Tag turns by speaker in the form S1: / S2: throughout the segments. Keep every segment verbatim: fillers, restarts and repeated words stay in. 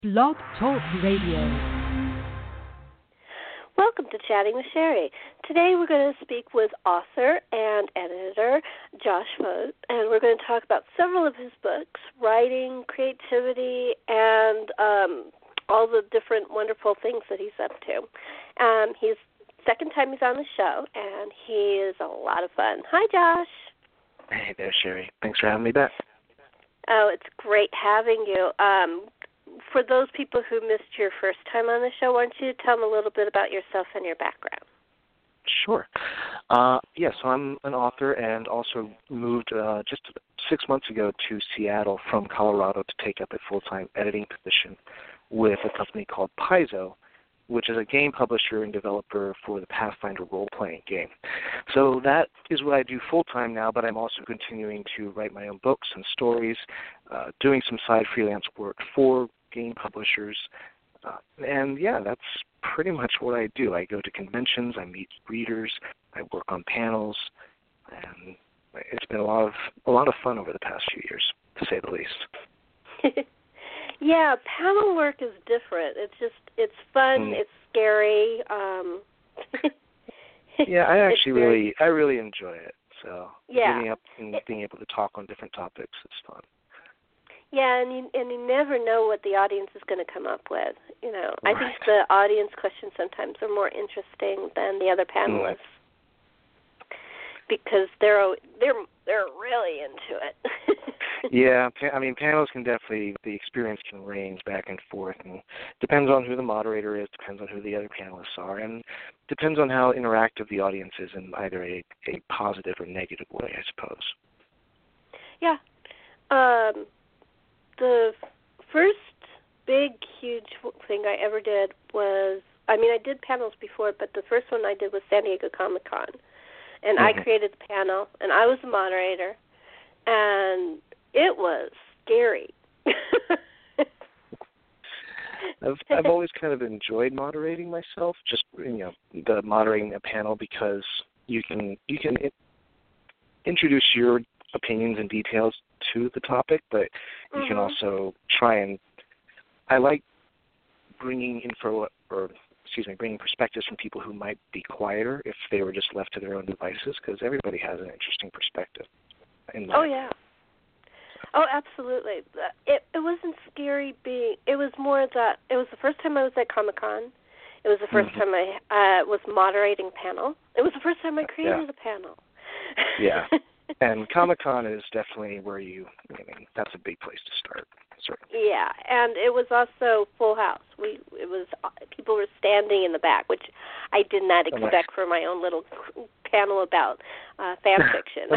S1: Blog Talk Radio.
S2: Welcome to Chatting with Sherry. Today we're going to speak with author and editor Josh Vogt, and we're going to talk about several of his books, writing, creativity, and um, all the different wonderful things that he's up to. Um, he's second time he's on the show, and he is a lot of fun. Hi, Josh.
S3: Hey there, Sherry. Thanks for having me back.
S2: Oh, it's great having you. Um, for those people who missed your first time on the show, why don't you tell them a little bit about yourself and your background?
S3: Sure. Uh, yes, so I'm an author and also moved uh, just six months ago to Seattle from Colorado to take up a full-time editing position with a company called Paizo, which is a game publisher and developer for the Pathfinder role-playing game. So that is what I do full-time now, but I'm also continuing to write my own books and stories, uh, doing some side freelance work for game publishers. Uh, and, yeah, that's pretty much what I do. I go to conventions, I meet readers, I work on panels, and it's been a lot of a lot of fun over the past few years, to say the least.
S2: Yeah, panel work is different. It's just, it's fun, mm. it's scary. Um,
S3: yeah, I actually
S2: very,
S3: really, I really enjoy it. So
S2: yeah.
S3: getting up and being able to talk on different topics is fun.
S2: Yeah, and you, and you never know what the audience is going to come up with. You know,
S3: right.
S2: I think the audience questions sometimes are more interesting than the other panelists mm. because they're they're they're really into it.
S3: Yeah, I mean, panels can definitely, the experience can range back and forth, and depends on who the moderator is, depends on who the other panelists are, and depends on how interactive the audience is in either a, a positive or negative way, I suppose.
S2: Yeah. Um, the first big, huge thing I ever did was, I mean, I did panels before, but the first one I did was San Diego Comic-Con, and mm-hmm. I created the panel, and I was the moderator, and it was scary.
S3: I've I've always kind of enjoyed moderating myself, just you know, the moderating a panel because you can you can introduce your opinions and details to the topic, but you mm-hmm. can also try and I like bringing info or excuse me, bringing perspectives from people who might be quieter if they were just left to their own devices, because everybody has an interesting perspective. In
S2: oh yeah. Oh, absolutely. It it wasn't scary being. It was more that it was the first time I was at Comic-Con. It was the first mm-hmm. time I uh, was moderating a panel. It was the first time I created
S3: yeah.
S2: a panel.
S3: Yeah, and Comic-Con is definitely where you. I mean, that's a big place to start. Certainly.
S2: Yeah, and it was also full house. We it was people were standing in the back, which I did not expect for my own little panel about uh, fan fiction.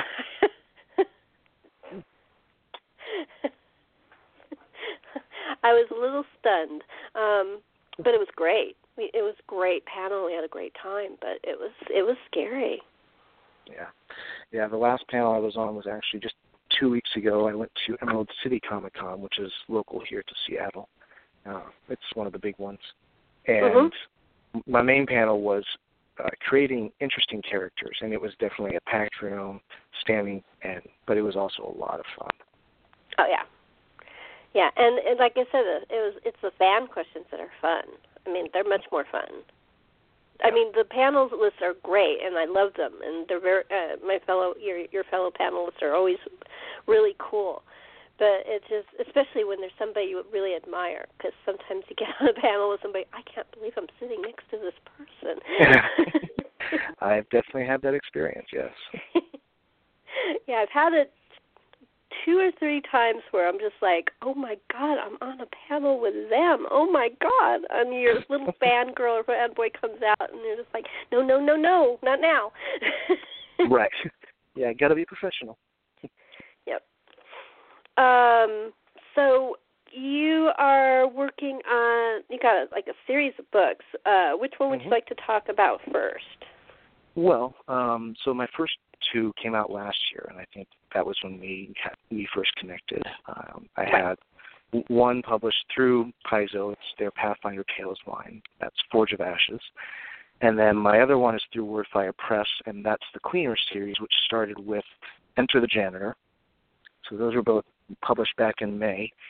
S2: I was a little stunned, um, but it was great. We, it was a great panel. We had a great time, but it was it was scary.
S3: Yeah, yeah. The last panel I was on was actually just two weeks ago. I went to Emerald City Comic Con, which is local here to Seattle. Uh, it's one of the big ones, and mm-hmm. my main panel was uh, creating interesting characters, and it was definitely a packed room, standing, and but it was also a lot of fun.
S2: Oh yeah, yeah, and, and like I said, it was it's the fan questions that are fun. I mean, they're much more fun. I mean, the panel lists are great, and I love them, and they're very. Uh, my fellow, your your fellow panelists are always really cool. But it's just, especially when there's somebody you really admire, because sometimes you get on a panel with somebody, I can't believe I'm sitting next to this person.
S3: I've definitely had that experience. Yes.
S2: Yeah, I've had it two or three times where I'm just like, oh my God, I'm on a panel with them. Oh my God. And your little fangirl or fanboy comes out and you're just like, no, no, no, no, not now.
S3: Right. Yeah, got to be professional.
S2: Yep. Um, so you are working on, you got like a series of books. Uh, which one would mm-hmm. you like to talk about first?
S3: Well, um, so my first two came out last year, and I think that was when we had, we first connected. Um, I right. had one published through Paizo. It's their Pathfinder Tales line. That's Forge of Ashes. And then my other one is through Wordfire Press, and that's the Cleaner series, which started with Enter the Janitor. So those were both published back in May.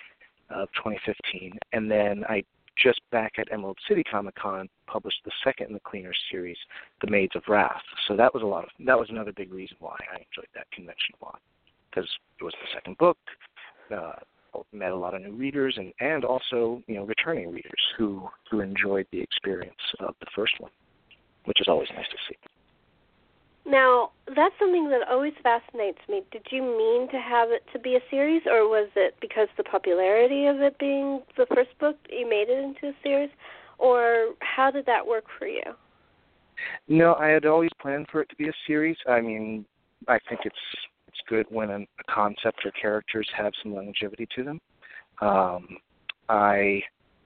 S3: of twenty fifteen, and then I just back at Emerald City Comic Con published the second in the Cleaner series, The Maids of Wrath. So that was a lot of that was another big reason why I enjoyed that convention a lot, because it was the second book. Uh, met a lot of new readers and, and also, you know, returning readers who, who enjoyed the experience of the first one, which is always nice to see.
S2: Now, that's something that always fascinates me. Did you mean to have it to be a series, or was it because the popularity of it being the first book you made it into a series, or how did that work for you?
S3: No, I had always planned for it to be a series. I mean, I think it's it's good when a, a concept or characters have some longevity to them. Um, I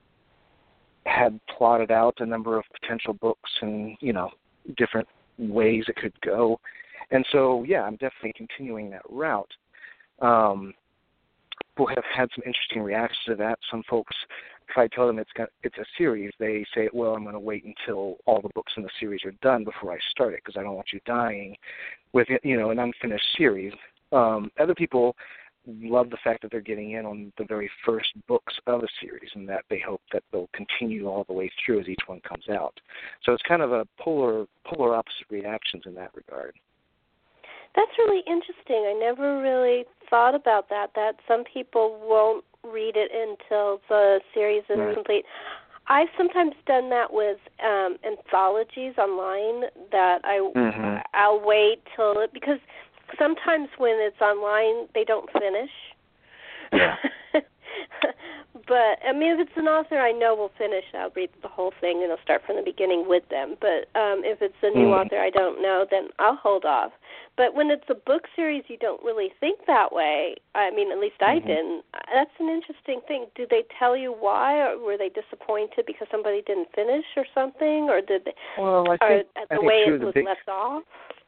S3: had plotted out a number of potential books and, you know, different ways it could go. And so, yeah, I'm definitely continuing that route. Um, people have had some interesting reactions to that. Some folks, if I tell them it's got, it's a series, they say, well, I'm going to wait until all the books in the series are done before I start it, because I don't want you dying with, you know, an unfinished series. Um, other people love the fact that they're getting in on the very first books of a series, and that they hope that they'll continue all the way through as each one comes out. So it's kind of a polar polar opposite reactions in that regard.
S2: That's really interesting. I never really thought about that, that some people won't read it until the series is
S3: right.
S2: complete. I've sometimes done that with um, anthologies online, that I,
S3: mm-hmm.
S2: I'll wait till it, because sometimes when it's online, they don't finish.
S3: Yeah.
S2: But, I mean, if it's an author I know will finish, I'll read the whole thing and I'll start from the beginning with them. But um, if it's a new mm. author I don't know, then I'll hold off. But when it's a book series, you don't really think that way. I mean, at least I mm-hmm. didn't. That's an interesting thing. Do they tell you why, or were they disappointed because somebody didn't finish or something? Or did they,
S3: well, I think,
S2: or
S3: I
S2: the
S3: think
S2: way it
S3: the
S2: was
S3: big...
S2: left off?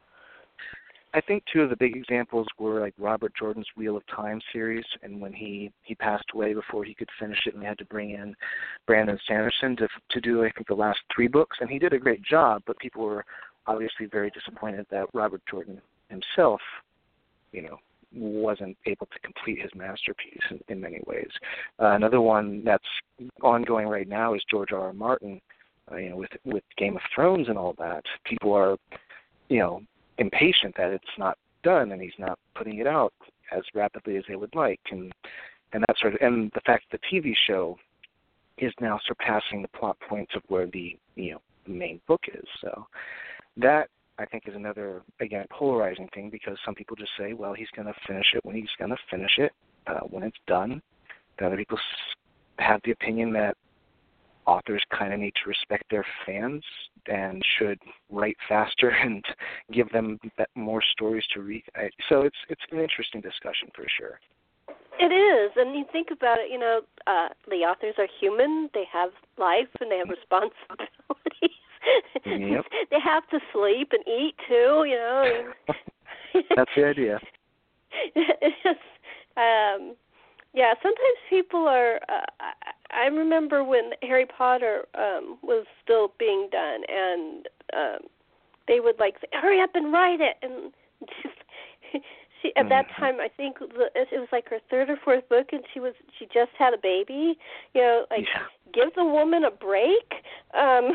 S3: I think two of the big examples were like Robert Jordan's Wheel of Time series, and when he, he passed away before he could finish it, and they had to bring in Brandon Sanderson to to do, I think, the last three books, and he did a great job, but people were obviously very disappointed that Robert Jordan himself, you know, wasn't able to complete his masterpiece in, in many ways. Uh, another one that's ongoing right now is George R. R. Martin, uh, you know, with with Game of Thrones and all that. People are, you know, impatient that it's not done and he's not putting it out as rapidly as they would like, and and that sort of, and the fact that the T V show is now surpassing the plot points of where the, you know, the main book is. So that, I think, is another, again, polarizing thing, because some people just say, well, he's going to finish it when he's going to finish it, uh, when it's done. The other people have the opinion that authors kind of need to respect their fans and should write faster and give them more stories to read. So it's it's an interesting discussion for sure.
S2: It is, and you think about it, you know, uh, the authors are human. They have life and they have responsibilities.
S3: Yep.
S2: They have to sleep and eat too, you know.
S3: That's the idea.
S2: It's just, um, yeah, sometimes people are, uh, I remember when Harry Potter um, was still being done, and um, they would like say, hurry up and write it. And just, she, at that time, I think the, it was like her third or fourth book, and she was she just had a baby. You know, like,
S3: yeah.
S2: give the woman a break. Um,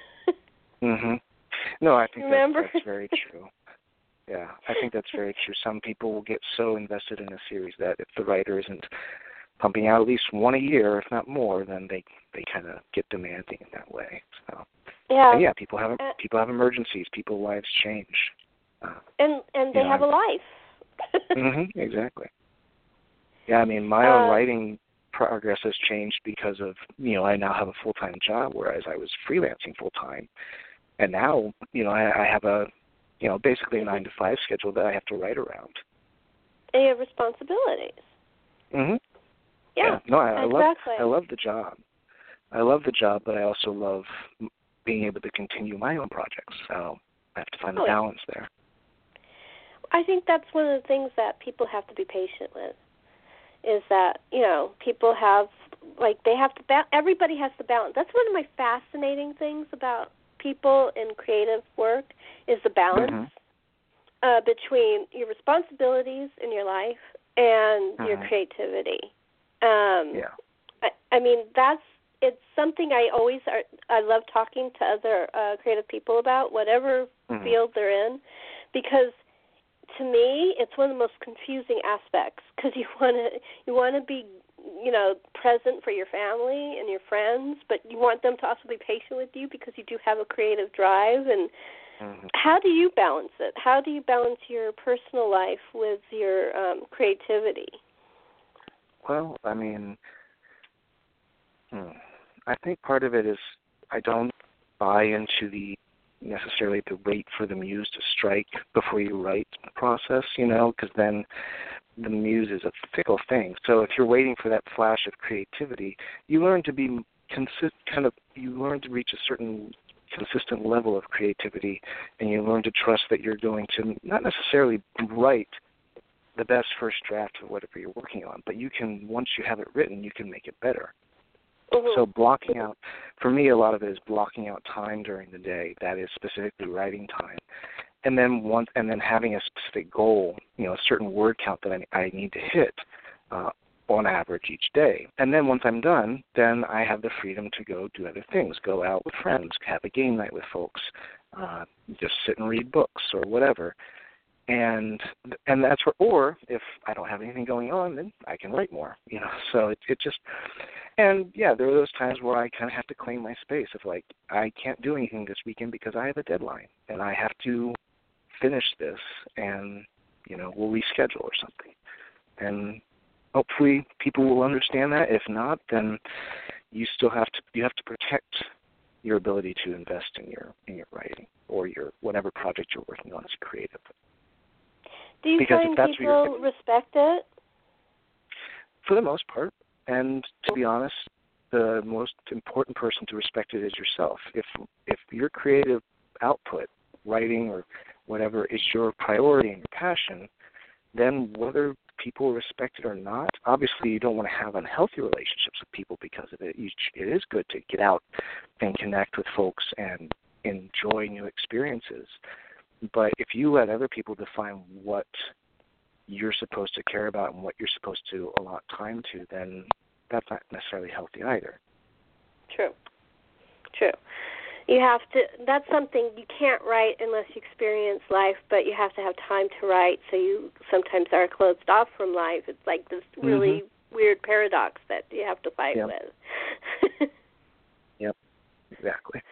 S3: mm-hmm. No, I think
S2: remember?
S3: That's, that's very true. Yeah, I think that's very true. Some people will get so invested in a series that if the writer isn't pumping out at least one a year, if not more, then they they kind of get demanding in that way. So
S2: yeah,
S3: and yeah, people have
S2: uh,
S3: people have emergencies. People's lives change, uh,
S2: and and they
S3: know,
S2: have a life.
S3: mm-hmm, exactly. Yeah, I mean, my
S2: uh,
S3: own writing progress has changed because of, you know, I now have a full time job, whereas I was freelancing full time, and now, you know, I, I have a you know, basically a nine to five schedule that I have to write around.
S2: And you have responsibilities.
S3: Mhm.
S2: Yeah,
S3: yeah. No, I,
S2: exactly.
S3: I love I love the job. I love the job, but I also love being able to continue my own projects. So I have to find the
S2: oh,
S3: balance there.
S2: I think that's one of the things that people have to be patient with. Is that, you know, people have, like, they have to ba- everybody has to balance. That's one of my fascinating things about people in creative work, is the balance
S3: mm-hmm.
S2: uh, between your responsibilities in your life and
S3: mm-hmm.
S2: your creativity. Um,
S3: yeah.
S2: I, I mean, that's it's something I always are, I love talking to other uh, creative people about, whatever
S3: Mm-hmm.
S2: field they're in, because to me, it's one of the most confusing aspects because you want to you want to be, you know, present for your family and your friends, but you want them to also be patient with you because you do have a creative drive. And
S3: Mm-hmm.
S2: how do you balance it? How do you balance your personal life with your um, creativity?
S3: Well, I mean, hmm, I think part of it is I don't buy into the necessarily the wait for the muse to strike before you write process, you know, because then the muse is a fickle thing. So if you're waiting for that flash of creativity, you learn to be consist kind of you learn to reach a certain consistent level of creativity, and you learn to trust that you're going to not necessarily write the best first draft of whatever you're working on, but you can, once you have it written, you can make it better.
S2: Mm-hmm.
S3: So blocking out, for me, a lot of it is blocking out time during the day. That is specifically writing time, and then once, and then having a specific goal, you know, a certain word count that I, I need to hit uh, on average each day. And then once I'm done, then I have the freedom to go do other things, go out with friends, have a game night with folks, uh, just sit and read books or whatever. And and that's where, or if I don't have anything going on, then I can write more, you know. So it it just, and yeah, there are those times where I kind of have to claim my space of like, I can't do anything this weekend because I have a deadline and I have to finish this, and you know, we'll reschedule or something. And hopefully people will understand that. If not, then you still have to you have to protect your ability to invest in your in your writing or your whatever project you're working on as a creative.
S2: Do you
S3: Because
S2: find
S3: if that's
S2: people
S3: what
S2: respect it?
S3: For the most part, and to be honest, the most important person to respect it is yourself. If if your creative output, writing or whatever, is your priority and your passion, then whether people respect it or not, obviously you don't want to have unhealthy relationships with people because of it. You, it is good to get out and connect with folks and enjoy new experiences. But if you let other people define what you're supposed to care about and what you're supposed to allot time to, then that's not necessarily healthy either.
S2: True. True. You have to, that's something you can't write unless you experience life, but you have to have time to write, so you sometimes are closed off from life. It's like this really
S3: mm-hmm.
S2: weird paradox that you have to fight
S3: yep.
S2: with.
S3: Yep, exactly.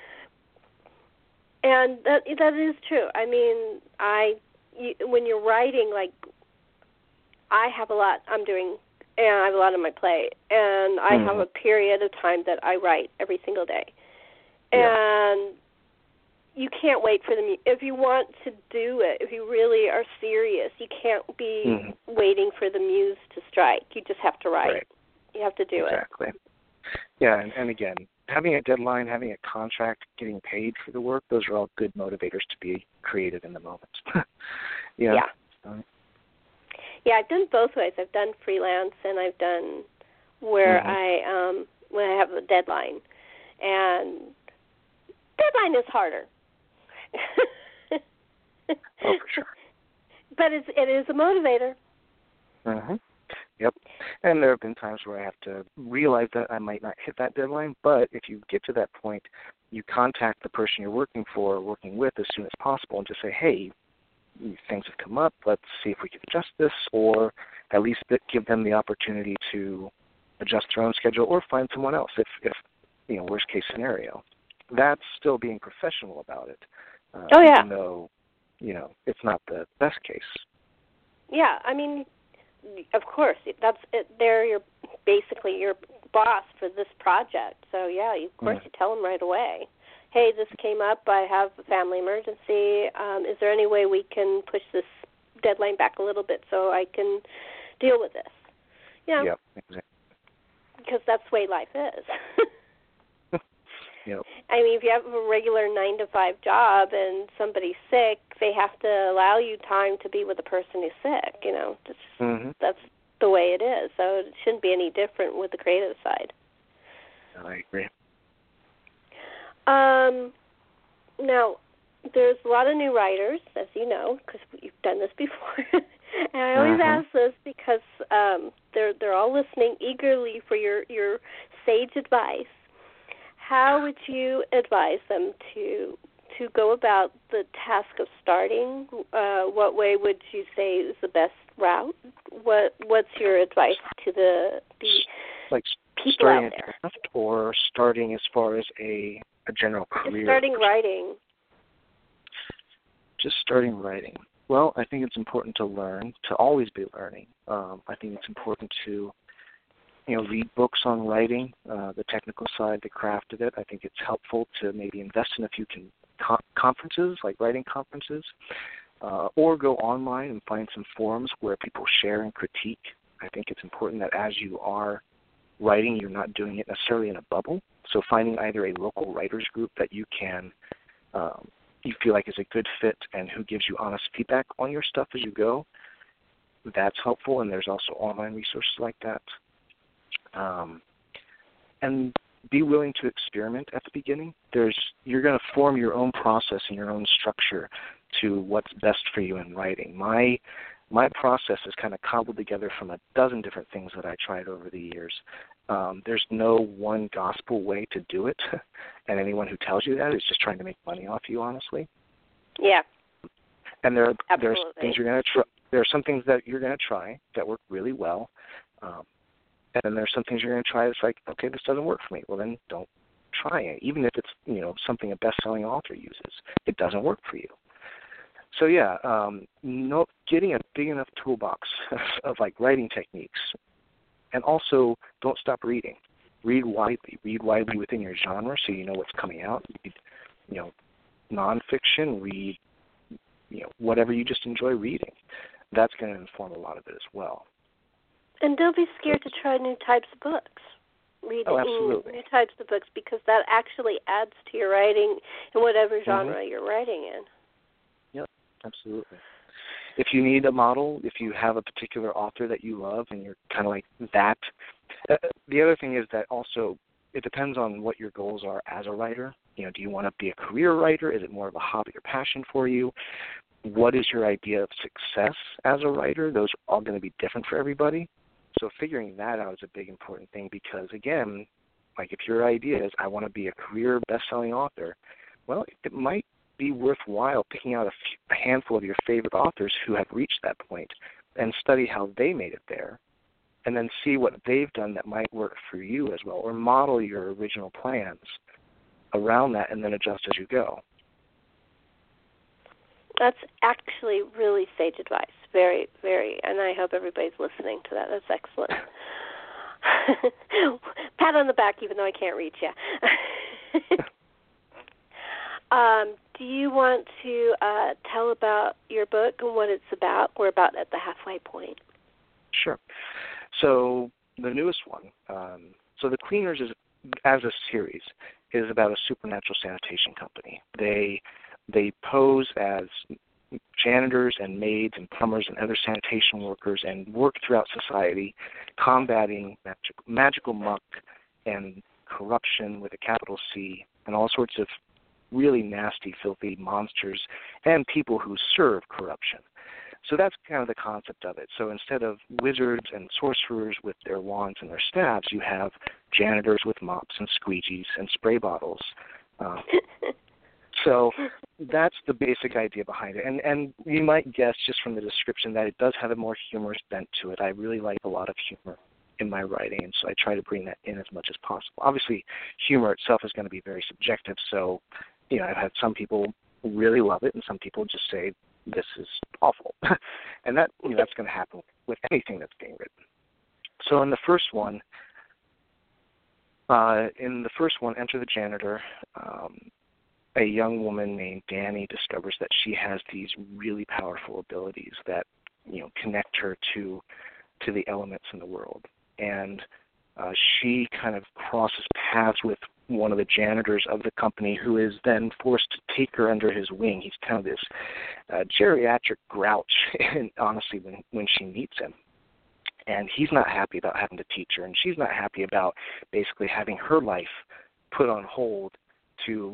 S2: And that that is true. I mean, I you, when you're writing, like, I have a lot I'm doing, and I have a lot on my plate, and I
S3: mm-hmm.
S2: have a period of time that I write every single day.
S3: Yeah.
S2: And you can't wait for the mu- if you want to do it, if you really are serious, you can't be
S3: mm-hmm.
S2: waiting for the muse to strike. You just have to write.
S3: Right.
S2: You have to do
S3: exactly.
S2: it.
S3: Exactly. Yeah, and, and again, having a deadline, having a contract, getting paid for the work, those are all good motivators to be creative in the moment. yeah.
S2: Yeah.
S3: Um,
S2: yeah, I've done both ways. I've done freelance, and I've done where
S3: mm-hmm.
S2: I um when I have a deadline. And deadline is harder.
S3: oh, for sure.
S2: But it's, it is a motivator.
S3: Mm-hmm. Yep. And there have been times where I have to realize that I might not hit that deadline, but if you get to that point, you contact the person you're working for or working with as soon as possible and just say, hey, things have come up, let's see if we can adjust this, or at least give them the opportunity to adjust their own schedule or find someone else if, if you know, worst case scenario. That's still being professional about it. Uh,
S2: oh, yeah.
S3: Even though, you know, it's not the best case.
S2: Yeah, I mean, of course, that's it. They're your basically your boss for this project. So yeah, of course mm. you tell them right away. Hey, this came up. I have a family emergency. Um, is there any way we can push this deadline back a little bit so I can deal with this? You know,
S3: yep, exactly.
S2: Because that's the way life is.
S3: Yep.
S2: I mean, if you have a regular nine to five job and somebody's sick, they have to allow you time to be with the person who's sick. You know, that's,
S3: mm-hmm.
S2: that's the way it is. So it shouldn't be any different with the creative side.
S3: I agree.
S2: Um, now, there's a lot of new writers, as you know, because you've done this before. And I always
S3: Mm-hmm.
S2: ask this because um, they're they're all listening eagerly for your, your sage advice. How would you advise them to to go about the task of starting? Uh, what way would you say is the best route? What What's your advice to the the
S3: like
S2: people
S3: starting
S2: out there?
S3: a draft or starting as far as a, a general career?
S2: Just starting writing.
S3: Just starting writing. Well, I think it's important to learn, to always be learning. Um, I think it's important to, you know, read books on writing, uh, the technical side, the craft of it. I think it's helpful to maybe invest in a few con- con- conferences, like writing conferences, uh, or go online and find some forums where people share and critique. I think it's important that as you are writing, you're not doing it necessarily in a bubble. So finding either a local writers group that you can um, you feel like is a good fit and who gives you honest feedback on your stuff as you go, that's helpful, and there's also online resources like that. Um, and be willing to experiment at the beginning. There's You're going to form your own process and your own structure to what's best for you in writing. My my process is kind of cobbled together from a dozen different things that I tried over the years. Um, there's no one gospel way to do it, and anyone who tells you that is just trying to make money off you, honestly.
S2: Yeah.
S3: And there, there are
S2: Absolutely.
S3: things you're going to try. There are some things that you're going to try that work really well, um, and then there's some things you're going to try that's like, okay, this doesn't work for me. Well, then don't try it, even if it's you know something a best-selling author uses. It doesn't work for you. So yeah, um, no, getting a big enough toolbox of, of like writing techniques. And also, don't stop reading. Read widely. Read widely within your genre so you know what's coming out. Read, you know, nonfiction. Read, you know, whatever you just enjoy reading. That's going to inform a lot of it as well.
S2: And don't be scared to try new types of books. Read
S3: Oh, absolutely.
S2: new types of books because that actually adds to your writing in whatever genre
S3: Mm-hmm.
S2: you're writing in.
S3: Yep, absolutely. If you need a model, if you have a particular author that you love and you're kind of like that, uh, the other thing is that also it depends on what your goals are as a writer. You know, do you want to be a career writer? Is it more of a hobby or passion for you? What is your idea of success as a writer? Those are all going to be different for everybody. So figuring that out is a big important thing because, again, like if your idea is I want to be a career best-selling author, well, it might be worthwhile picking out a, few, a handful of your favorite authors who have reached that point and study how they made it there and then see what they've done that might work for you as well, or model your original plans around that and then adjust as you go.
S2: That's actually really sage advice. Very, very, and I hope everybody's listening to that. That's excellent. Pat on the back, even though I can't reach you. um, do you want to uh, tell about your book and what it's about? We're about at the halfway point.
S3: Sure. So the newest one, um, so The Cleaners is, as a series, is about a supernatural sanitation company. They they pose as janitors and maids and plumbers and other sanitation workers and work throughout society combating magic, magical muck and corruption with a capital C and all sorts of really nasty, filthy monsters and people who serve corruption. So that's kind of the concept of it. So instead of wizards and sorcerers with their wands and their staffs, you have janitors with mops and squeegees and spray bottles. Um, so that's the basic idea behind it. And and you might guess just from the description that it does have a more humorous bent to it. I really like a lot of humor in my writing, and so I try to bring that in as much as possible. Obviously, humor itself is going to be very subjective, so you know, I've had some people really love it and some people just say, this is awful. And that you know, that's going to happen with anything that's being written. So in the first one, uh, in the first one, Enter the Janitor, um, a young woman named Danny discovers that she has these really powerful abilities that, you know, connect her to to the elements in the world. And uh, she kind of crosses paths with one of the janitors of the company who is then forced to take her under his wing. He's kind of this uh, geriatric grouch, and honestly, when, when she meets him. And he's not happy about having to teach her, and she's not happy about basically having her life put on hold to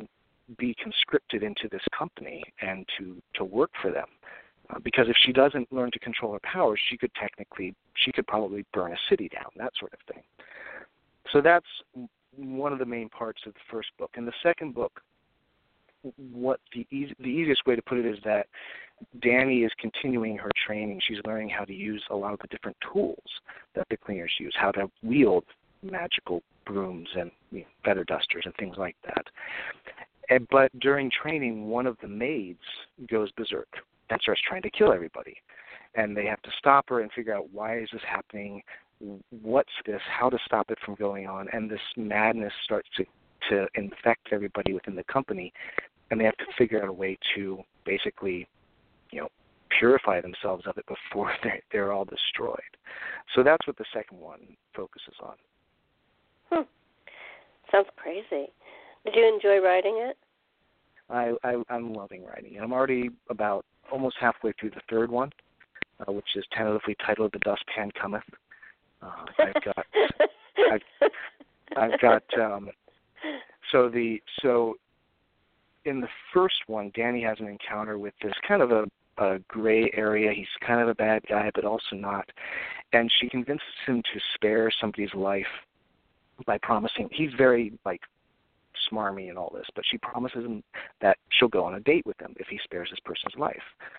S3: be conscripted into this company and to, to work for them. Uh, because if she doesn't learn to control her powers, she could technically, she could probably burn a city down, that sort of thing. So that's one of the main parts of the first book. In the second book, what the easy, the easiest way to put it is that Dani is continuing her training. She's learning how to use a lot of the different tools that the cleaners use, how to wield magical brooms and you know, feather dusters and things like that. And, but during training, one of the maids goes berserk and starts trying to kill everybody. And they have to stop her and figure out, why is this happening? What's this? How to stop it from going on? And this madness starts to, to infect everybody within the company. And they have to figure out a way to basically, you know, purify themselves of it before they're, they're all destroyed. So that's what the second one focuses on.
S2: Hmm. Sounds crazy. Did you enjoy writing it?
S3: I, I, I'm loving writing it. I'm already about almost halfway through the third one, uh, which is tentatively titled The Dustpan Cometh. Uh, I've got, I've, I've got, um, so the, so in the first one, Dani has an encounter with this kind of a, a gray area. He's kind of a bad guy, but also not. And she convinces him to spare somebody's life by promising, he's very, like, smarmy and all this, but she promises him that she'll go on a date with him if he spares this person's life.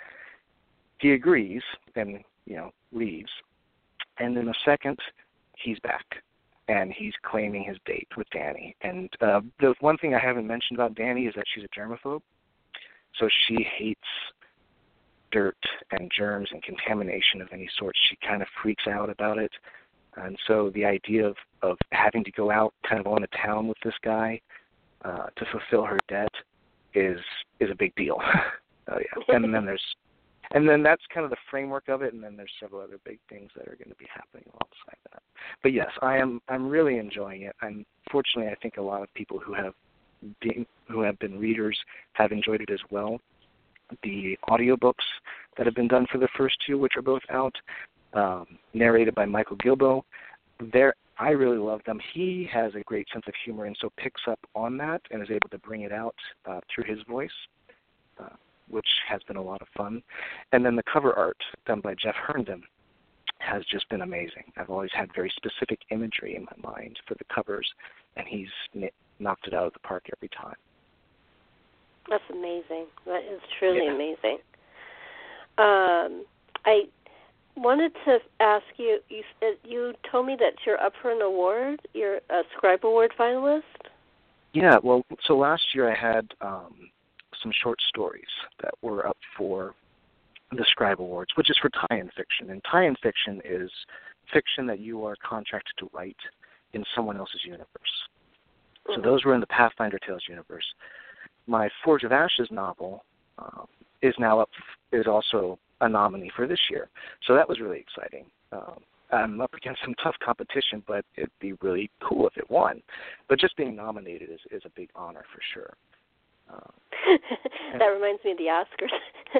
S3: He agrees and, you know, leaves. And in a second, he's back, and he's claiming his date with Dani. And uh, the one thing I haven't mentioned about Dani is that she's a germaphobe, so she hates dirt and germs and contamination of any sort. She kind of freaks out about it. And so the idea of, of having to go out kind of on the town with this guy uh, to fulfill her debt is is a big deal. Oh yeah. And then there's and then that's kind of the framework of it, and then there's several other big things that are going to be happening alongside that. But yes, I am I'm really enjoying it. And fortunately, I think a lot of people who have been who have been readers have enjoyed it as well. The audiobooks that have been done for the first two, which are both out, um, narrated by Michael Gilbo, they're I really love them. He has a great sense of humor and so picks up on that and is able to bring it out uh, through his voice, uh, which has been a lot of fun. And then the cover art done by Jeff Herndon has just been amazing. I've always had very specific imagery in my mind for the covers, and he's n- knocked it out of the park every time.
S2: That's amazing. That is truly
S3: yeah.
S2: amazing. Um, I wanted to ask you, you, you told me that you're up for an award. You're a Scribe Award finalist?
S3: Yeah, well, so last year I had um, some short stories that were up for the Scribe Awards, which is for tie-in fiction. And tie-in fiction is fiction that you are contracted to write in someone else's universe. Mm-hmm. So those were in the Pathfinder Tales universe. My Forge of Ashes novel um, is now up, is also a nominee for this year. So that was really exciting. Um, I'm up against some tough competition, but it'd be really cool if it won. But just being nominated is, is a big honor for sure. Um,
S2: that reminds me of the Oscars.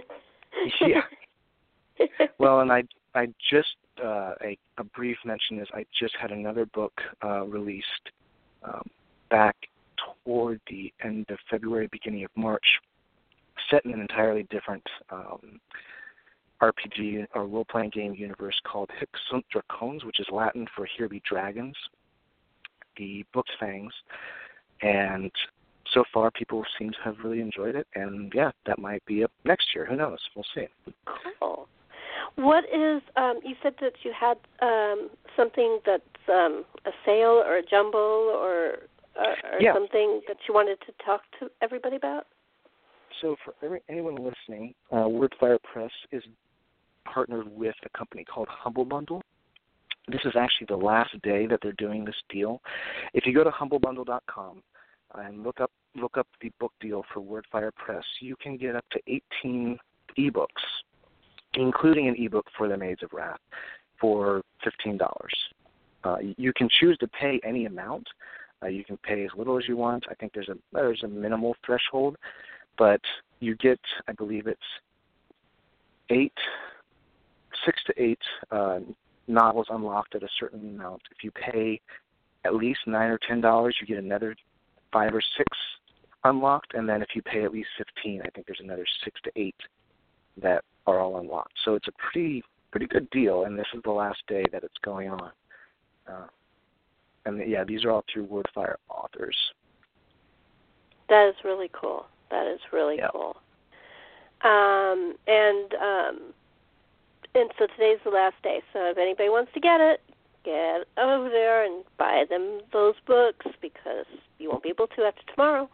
S3: Yeah. Well, and I I just, uh, a, a brief mention is I just had another book uh, released um, back toward the end of February, beginning of March, set in an entirely different um, R P G or role-playing game universe called Hic Sunt Dracones, which is Latin for Here Be Dragons, the book's fangs. And so far, people seem to have really enjoyed it. And, yeah, that might be up next year. Who knows? We'll see.
S2: Cool. What is, um, you said that you had um, something that's um, a sale or a jumble or, or, or
S3: yeah.
S2: something that you wanted to talk to everybody about?
S3: So for every, anyone listening, uh, Wordfire Press is partnered with a company called Humble Bundle. This is actually the last day that they're doing this deal. If you go to humble bundle dot com and look up look up the book deal for Wordfire Press, you can get up to eighteen ebooks, including an ebook for the Maids of Wrath, for fifteen dollars. Uh, you can choose to pay any amount. Uh, you can pay as little as you want. I think there's a there's a minimal threshold, but you get, I believe it's eight, six to eight uh, novels unlocked at a certain amount. If you pay at least nine or ten dollars, you get another five or six unlocked, and then if you pay at least fifteen, I think there's another six to eight that are all unlocked. So it's a pretty pretty good deal, and this is the last day that it's going on. Uh, and yeah, these are all through Wordfire authors.
S2: That is really cool. That is really
S3: yep.
S2: cool. Um, and um, and so today's the last day. So if anybody wants to get it, get over there and buy them those books, because you won't be able to after tomorrow.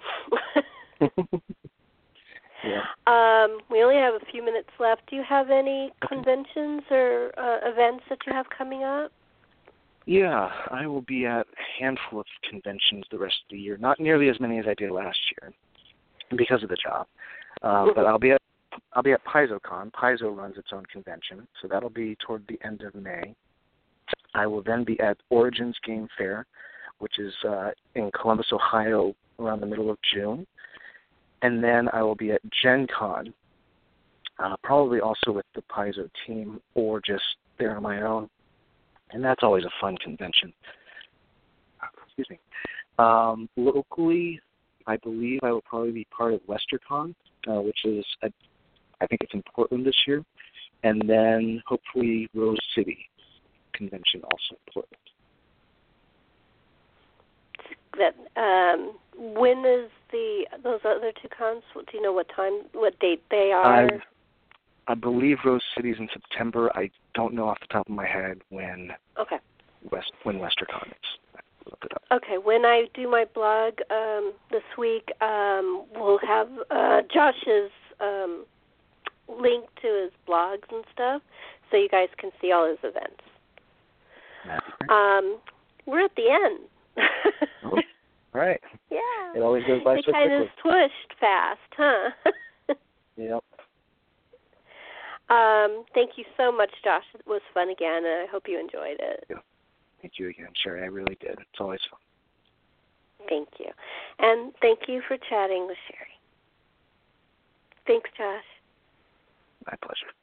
S3: yeah.
S2: Um, we only have a few minutes left. Do you have any conventions or uh, events that you have coming up?
S3: Yeah, I will be at a handful of conventions the rest of the year. Not nearly as many as I did last year because of the job. Um, mm-hmm. But I'll be at I'll be at PaizoCon. Paizo runs its own convention, so that'll be toward the end of May. I will then be at Origins Game Fair, which is uh, in Columbus, Ohio, around the middle of June. And then I will be at Gen Con, uh, probably also with the Paizo team or just there on my own. And that's always a fun convention. Excuse me. Um, locally, I believe I will probably be part of WesterCon, uh, which is, a, I think it's in Portland this year. And then hopefully Rose City convention, also in Portland.
S2: That um, when is the those other two cons? Do you know what time, what date they are?
S3: I, I believe Rose City's in September. I don't know off the top of my head when.
S2: Okay.
S3: West when WesterCon is. I looked it up.
S2: Okay. When I do my blog um, this week, um, we'll have uh, Josh's um, link to his blogs and stuff, so you guys can see all his events. Um, we're at the end.
S3: Oh, right.
S2: Yeah.
S3: It always goes by
S2: they
S3: so quickly.
S2: It kind of swished fast, huh?
S3: Yep.
S2: Um, thank you so much, Josh. It was fun again, and I hope you enjoyed it.
S3: Yeah. Thank you again, Sherry. I really did. It's always fun.
S2: Thank you. And thank you for chatting with Sherry. Thanks, Josh.
S3: My pleasure.